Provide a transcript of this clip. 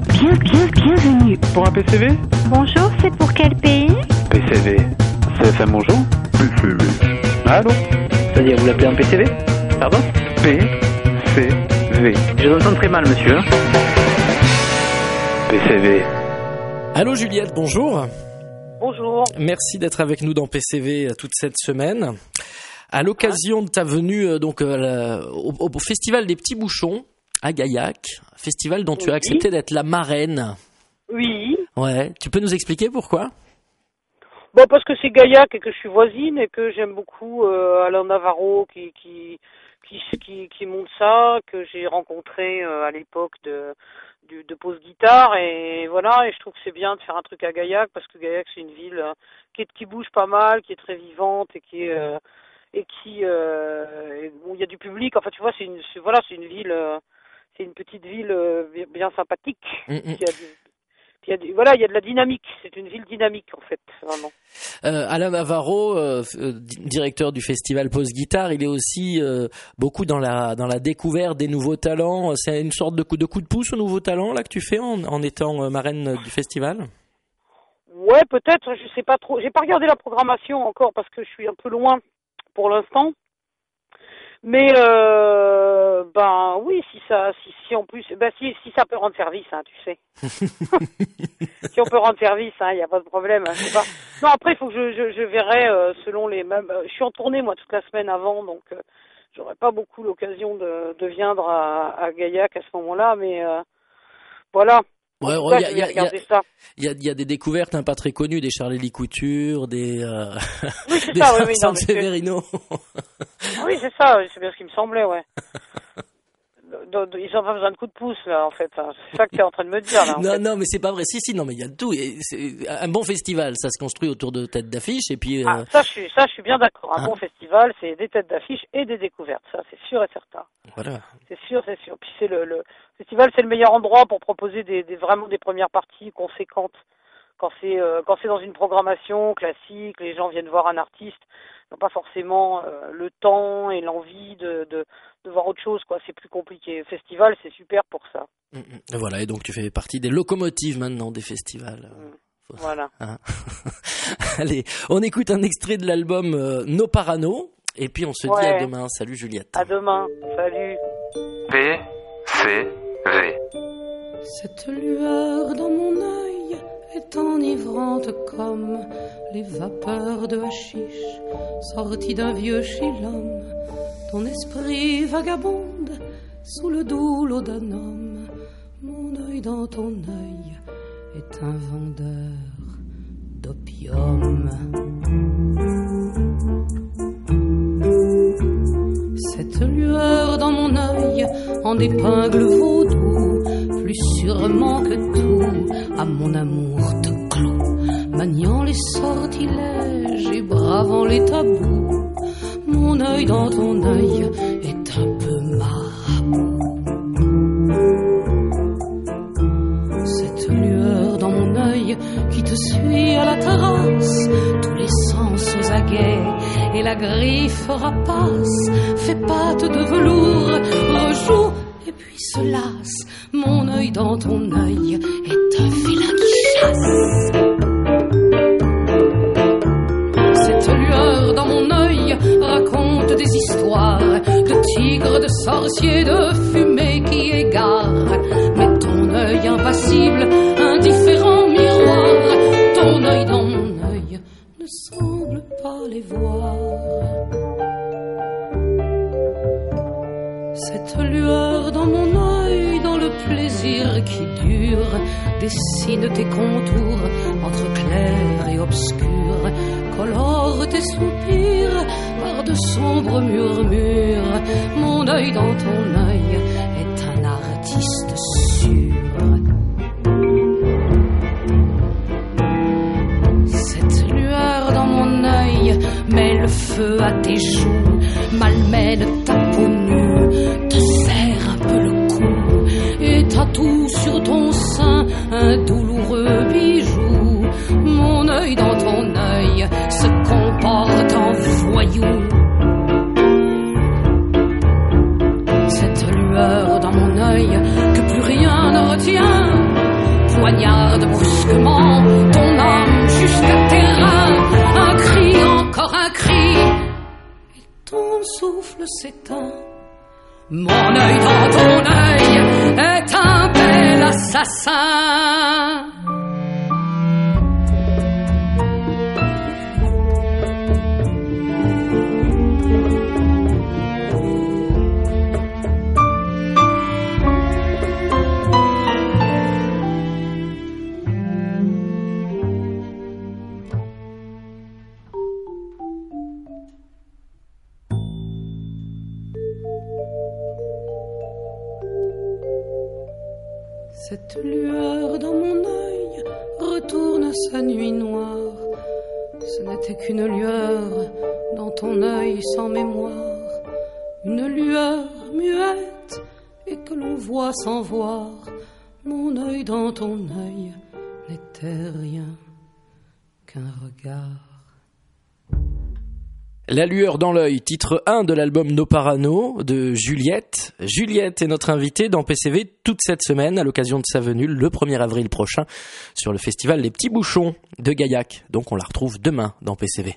Bienvenue. Pour un PCV? Bonjour, c'est pour quel pays? PCV. CFM, bonjour? PCV. Allô? C'est-à-dire, vous l'appelez un PCV? Pardon? PCV. Je vous entends très mal, monsieur. PCV. Allô Juliette, bonjour. Bonjour. Merci d'être avec nous dans PCV toute cette semaine. À l'occasion de ta venue au Festival des Petits Bouchons à Gaillac, festival dont tu as accepté d'être la marraine. Oui. Ouais, tu peux nous expliquer pourquoi? Bon, parce que c'est Gaillac et que je suis voisine et que j'aime beaucoup Alain Navarro qui monte ça, que j'ai rencontré à l'époque de pause guitare, et voilà, et je trouve que c'est bien de faire un truc à Gaillac parce que Gaillac c'est une ville qui bouge pas mal, qui est très vivante et bon, il y a du public. Enfin, tu vois, c'est une ville, c'est une petite ville bien sympathique. Il y a de la dynamique. C'est une ville dynamique, en fait, vraiment. Alain Navarro, directeur du festival Pause Guitare, il est aussi beaucoup dans la découverte des nouveaux talents. C'est une sorte de coup de pouce aux nouveaux talents là que tu fais en étant marraine du festival? Ouais, peut-être. Je sais pas trop. J'ai pas regardé la programmation encore parce que je suis un peu loin pour l'instant. Mais oui, si en plus, si ça peut rendre service, hein, tu sais. Si on peut rendre service, hein, y a pas de problème. Hein, c'est pas... Non, après il faut que je verrai selon les mêmes. Je suis en tournée moi toute la semaine avant, donc j'aurai pas beaucoup l'occasion de viendre à Gaillac à ce moment-là, mais voilà. Ouais, il y a des découvertes pas très connues, des Charlie Couture, des oui, c'est des ça, oui, San Severino. Oui, c'est ça, c'est bien ce qui me semblait, ouais. Ils n'ont pas besoin de coups de pouce, là, en fait. C'est ça que tu es en train de me dire, là. Non, mais c'est pas vrai. Si, non, mais il y a de tout. Et un bon festival, ça se construit autour de têtes d'affiche, et puis. Ça, je suis bien d'accord. Un bon festival, c'est des têtes d'affiche et des découvertes. Ça, c'est sûr et certain. Voilà. C'est sûr. Puis le festival, c'est le meilleur endroit pour proposer vraiment des premières parties conséquentes. Quand c'est dans une programmation classique, les gens viennent voir un artiste, n'ont pas forcément le temps et l'envie de voir autre chose, quoi. C'est plus compliqué. Le festival, c'est super pour ça. Voilà, et donc tu fais partie des locomotives maintenant des festivals. Voilà. Hein. Allez, on écoute un extrait de l'album No Parano, et puis on se dit à demain. Salut Juliette. À demain. Salut. PCV. Cette lueur dans mon œil est enivrante comme les vapeurs de hashish sorties d'un vieux chilum. Ton esprit vagabonde sous le doux lot d'un homme. Mon œil dans ton œil est un vendeur d'opium. Cette lueur dans mon œil en épingle vaudou, plus sûrement que tout à mon amour te cloue, maniant les sortilèges et bravant les tabous. Mon œil dans ton œil est un peu marabout. Cette lueur dans mon œil qui te suit à la terrasse, tous les sens aux aguets et la griffe rapace, fait patte de velours, rejoue et puis se lasse. Mon œil dans ton œil est un félin qui chasse. Cette lueur dans mon œil raconte des histoires de tigres, de sorciers, de fumée qui égare. Mais ton œil impassible, indifférent miroir, ton œil dans mon œil ne semble pas les voir. Cette lueur dans mon œil, dans le plaisir qui dure, dessine tes contours entre clair et obscur, colore tes soupirs par de sombres murmures. Mon œil dans ton œil est un artiste sûr. Cette lueur dans mon œil met le feu à tes joues, malmène ta peau nue, te serre un peu le cou et tatoue sur ton sein un douloureux bijou. Mon œil dans ton œil se comporte en voyou. Cette lueur dans mon œil que plus rien ne retient souffle s'éteint. Mon œil dans ton œil est un bel assassin. Cette lueur dans mon œil retourne à sa nuit noire. Ce n'était qu'une lueur dans ton œil sans mémoire. Une lueur muette et que l'on voit sans voir. Mon œil dans ton œil n'était rien qu'un regard. La lueur dans l'œil, titre 1 de l'album No Parano de Juliette. Juliette est notre invitée dans PCV toute cette semaine à l'occasion de sa venue le 1er avril prochain sur le festival Les Petits Bouchons de Gaillac. Donc on la retrouve demain dans PCV.